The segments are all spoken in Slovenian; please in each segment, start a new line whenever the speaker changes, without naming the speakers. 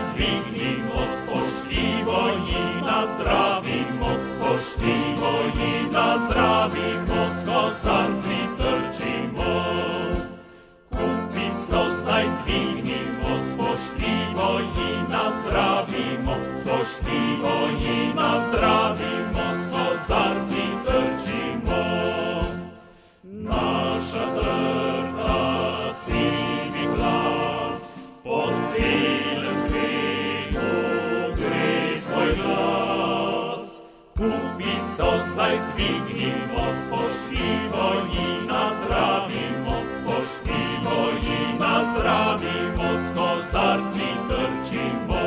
dvignimo, spoštljivo ji nazdravimo, spoštljivo ji nazdravimo, s kozarci trčimo. Kupico zdaj dvignimo, spoštljivo ji nazdravimo, spoštljivo ji nazdravimo, s kozarci trčimo. Naša trta sivi glas, po celem svetu gre tvoj glas. Kupico zdaj dvignimo, spoštljivo ji nazdravimo, spoštljivo ji nazdravimo, s kozarci trčimo.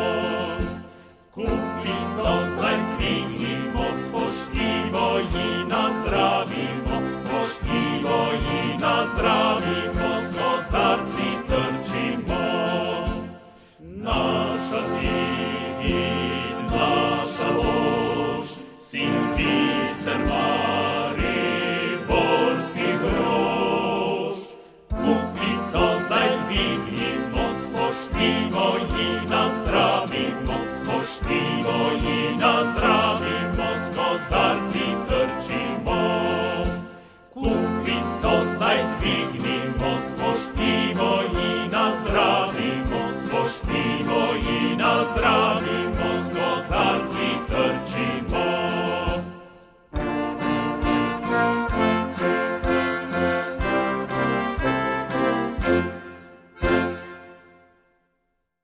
Kupico zdaj dvignimo, spoštljivo ji nazdravimo, spoštljivo ji nazdravimo, s kozarci trčimo. Naša si in naša lož, sin biser mariborskih rož. Kupico zdaj dvignimo, spoštljivo ji nazdravimo, spoštljivo ji nazdravimo, s kozarci trčimo. Kupico zdaj dvignimo,